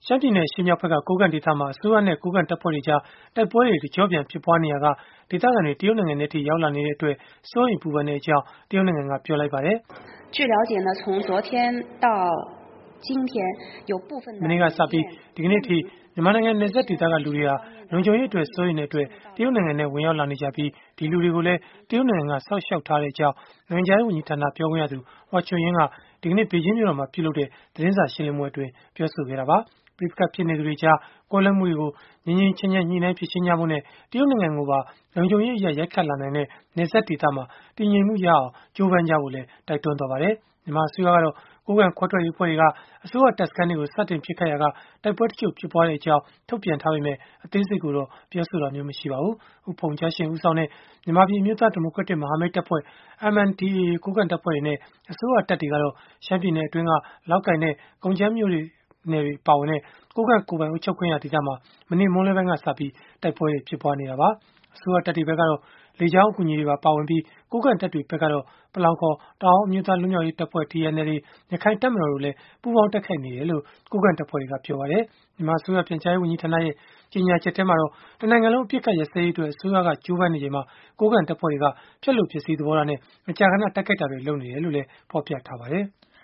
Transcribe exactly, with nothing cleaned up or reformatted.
ရှမ်းပြည်နယ်ရှေ့မြောက်ဘက်ကကိုးကန့်ဒေသမှာအစိုးရနဲ့ကိုးကန့်တပ်ဖွဲ့တွေကြားတိုက်ပွဲတွေကြောပြန်ဖြစ်ပွားနေရကဒေသခံတွေတရုတ်နိုင်ငံထဲထိရောက်လာနေတဲ့အတွက်စိုးရိမ်ပူပန်တဲ့အကြောင်းတရုတ်နိုင်ငံကပြောလိုက်ပါတယ်။据了解呢，从昨天到今天有部分မနေ့ကစပြီးဒီကနေ့ထိမြန်မာနိုင်ငံနယ်စပ်ဒေသကလူတွေဟာလုံခြုံရေးအတွက်စိုးရိမ်တဲ့အတွက်တရုတ်နိုင်ငံနဲ့ဝင်ရောက်လာနေကြပြီးဒီလူတွေကိုလည်းတရုတ်နိုင်ငံကဆောက်ရှောက်ထားတဲ့အကြောင်းနိုင်ငံခြားရေးဝန်ကြီးဌာနပြောခွင့်ရသူဟွာချွန်ယင်းကဒီကနေ့ဘေကျင်းမြို့တော်မှာပြုလုပ်တဲ့သတင်းစာရှင်းလင်းပွဲအတွင်းပြောဆိုခဲ့တာပါပြစ်ခတ်ဖြစ်နေသူတွေကြားကွဲလွဲမှုတွေကိုငြင်းငြင်းချမ်းချမ်းညှိနှိုင်းဖြစ်ရှင်းကြဖို့နဲ့တရုတ်နိုင်ငံကိုပါလုံခြုံရေးအရရိုက်ခတ်လာနိုင်တဲ့နယ်စပ်ဒေသမှာတည်ငြိမ်မှုရအောင်ကြိုးပမ်းကြဖို့လည်းတိုက်တွန်းသွားပါတယ်မြန်မာအစိုးရကတော့ကိုးကန့်ခွဲထွက်ရေးဖွဲ့တွေကအစိုးရတပ်စခန်းတွေကိုစတင်ပစ်ခတ်ရာကတိုက်ပွဲတချို့ဖြစ်ပွားတဲ့အကြောင်းထုတ်ပြန်ထားပေမဲ့အသေးစိတ်ကိုတော့ပြောဆိုတာမျိုးမရှိပါဘူး။ဥဖုံကြားရှင်ဦးဆောင်တဲ့မြန်မာပြည်အမျိုးသားဒီမိုကရက်တစ်မဟာမိတ်တပ်ဖွဲ့ M N D A ကိုးကန့်တပ်ဖွဲ့တွေနဲ့အစိုးရတပ်တွေကတော့ရှမ်းပြည်နယ်အတွင်းကလောက်ကိုင်နဲ့ကုန်းချမ်းမြို့တွေနယ်တွေပါဝင်တဲ့ကိုးကန့်ကိုယ်ပိုင်အုပ်ချုပ်ခွင့်ရဒေသမှာမနေ့မွန်းလွဲပိုင်းကစပြီးတိုက်ပွဲတွေဖြစ်ပွားနေတာပါအစိုးရတပ်တွေဘက်ကတော့လေကြောင်းအကူအညီတွေပါပါဝင်ပြီးကိုးကန့်တပ်တွေဘက်ကတော့ပလောင်ခေါ်တောင်အမျိုးသားလွတ်မြောက်ရေးတပ်ဖွဲ့ T N L A ရခိုင်တပ်မတော်တို့လည်းပူးပေါင်းတိုက်ခိုက်နေတယ်လို့ကိုးကန့်တပ်ဖွဲ့တွေကပြောပါတယ်မြန်မာအစိုးရပြန်ကြားရေးဝန်ကြီးဌာနရဲ့ကြေညာချက်ထဲမှာတော့တနိုင်ငံလုံးအပြစ်ခတ်ရစဲရေးအတွက်အစိုးရကကြိုးပမ်းနေချိန်မှာကိုးကန့်တပ်ဖွဲ့တွေကဖျက်လို့ဖြစ်စည်းသဘောထားနဲ့မကြာခဏတိုက်ခိုက်တာတွေလုပ်နေတယ်လို့လည်းဖော်ပြထားပါတယ်။